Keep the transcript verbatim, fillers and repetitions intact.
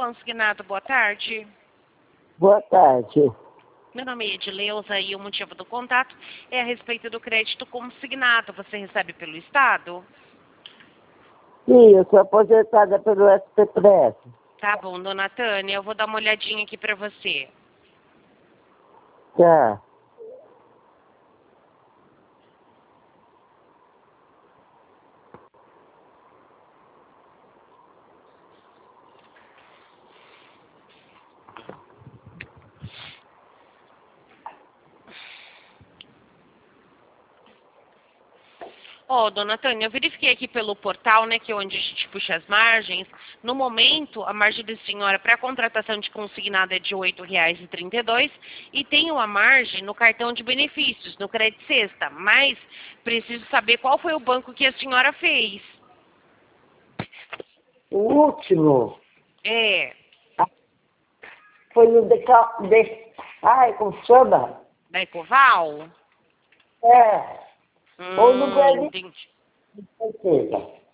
consignado, boa tarde. Boa tarde. Meu nome é Edileuza e o motivo do contato é a respeito do crédito consignado. Você recebe pelo Estado? Sim, eu sou aposentada pelo S P P S. Tá bom, dona Tânia, eu vou dar uma olhadinha aqui pra você. Tá. Ó, dona Tânia, eu verifiquei aqui pelo portal, né, que é onde a gente puxa as margens. No momento, a margem da senhora para a contratação de consignado é de oito reais e trinta e dois centavos e tem uma margem no cartão de benefícios, no Crédito Sexta. Mas preciso saber qual foi o banco que a senhora fez. O último É, foi no Decal... De... Ai, como chama? da Ecoval? É. Ou no Hum, Brasil, entendi. com certeza.